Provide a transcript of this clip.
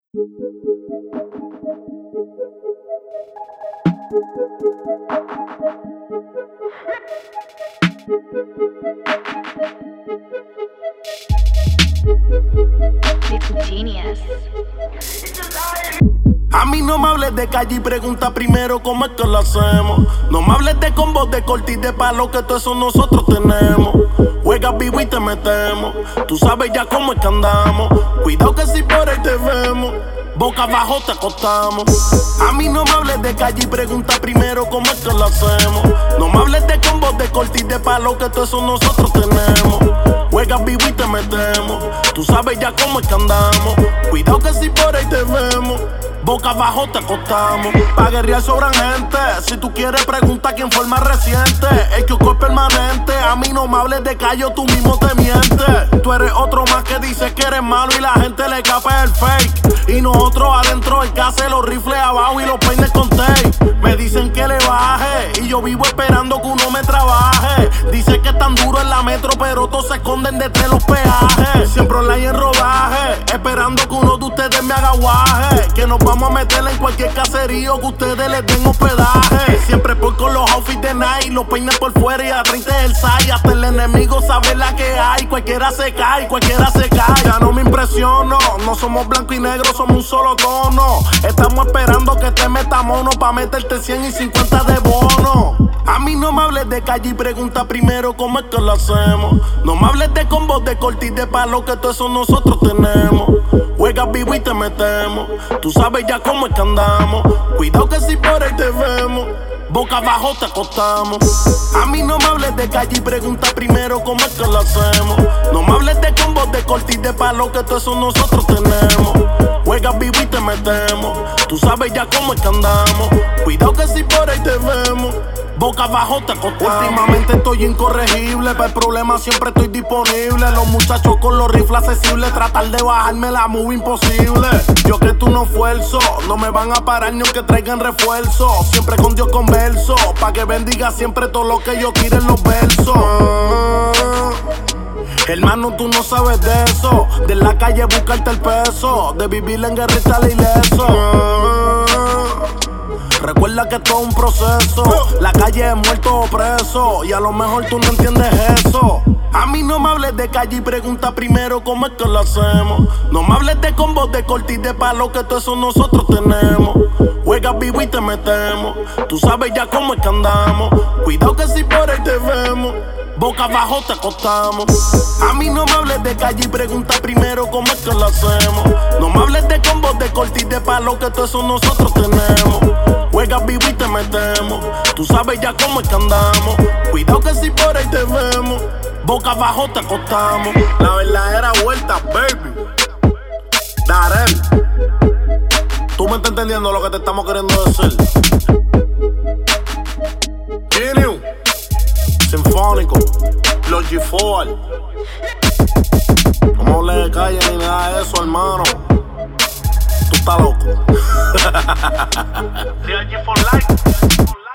It's genius. A mí no me hables de calle y pregunta primero cómo es que lo hacemos. No me hables de combos de corte y de palo, que todo eso nosotros tenemos. Juegas vivo y te metemos. Tú sabes ya cómo es que andamos. Cuidado que si por ahí te vemos, boca abajo te acostamos. A mí no me hables de calle y pregunta primero cómo es que lo hacemos. No me hables de combos de corte y de palo, que todo eso nosotros tenemos. Juegas vivo y te metemos. Tú sabes ya cómo es que andamos. Cuidado que si por ahí te vemos, boca abajo te acostamos. Pa' guerrear sobran gente. Si tú quieres pregunta quién fue el más reciente. El que es permanente. A mí no me hables de callo, tú mismo te mientes. Tú eres otro más que dice que eres malo y la gente le capa el fake. Y nosotros adentro el que hace los rifles abajo y los peines con tape. Me dicen que le baje y yo vivo esperando que uno me trabaje. Dice que es tan duro en la metro, pero todos se esconden detrás de los peajes. Siempre online en rodaje, esperando que uno de ustedes me haga guaje. Que nos vamos a meter en cualquier caserío que ustedes les den hospedaje. Siempre por con los outfits de Nike, los peines por fuera y a 30 el SAI. Hasta el enemigo sabe la que hay. Cualquiera se cae, cualquiera se cae. Ya no me impresiono, no somos blanco y negro, somos un solo tono. Estamos esperando que te meta mono pa' meterte 100 y 50 de bono. A mí no me hables de calle y pregunta primero cómo es que lo hacemos. No me hables de combos de corte y de palo, que todo eso nosotros tenemos. Juegas vivo y te metemos. Tú sabes ya cómo es que andamos. Cuidado que si por ahí te vemos, boca abajo te acostamos. A mí no me hables de calle y pregunta primero cómo es que lo hacemos. No me hables de combos de corte y de palo, que todo eso nosotros tenemos. Juegas vivo y te metemos. Tú sabes ya cómo es que andamos. Cuidado que si por ahí te vemos, boca abajo te acostamos. Últimamente estoy incorregible, para el problema siempre estoy disponible. Los muchachos con los rifles accesibles, tratar de bajarme la muy imposible. Yo que tú no esfuerzo, no me van a parar ni aunque traigan refuerzo. Siempre con Dios converso, pa' que bendiga siempre todo lo que yo quiero en los versos. Hermano, tú no sabes de eso. De la calle buscarte el peso, de vivir en guerra y tal ileso. Recuerda que todo es un proceso. La calle es muerto o preso, y a lo mejor tú no entiendes eso. A mí no me hables de calle y pregunta primero cómo es que lo hacemos. No me hables de combos de corte y de palo, que todo eso nosotros tenemos. Juegas vivo y te metemos. Tú sabes ya cómo es que andamos. Cuidado que si por ahí te vemos, boca abajo te acostamos. A mí no me hables de calle y pregunta primero cómo es que lo hacemos. No me hables de combos de corte y de palo, que todo eso nosotros tenemos. Juegas vivo y te metemos. Tú sabes ya cómo es que andamos. Cuidado que si por ahí te vemos, boca abajo te acostamos. La verdadera vuelta, baby. Darel, tú me estás entendiendo lo que te estamos queriendo decir. Genius, Sinfónico, los G4. No me hables de calle ni nada de eso, hermano. Tú estás loco. Real G for life.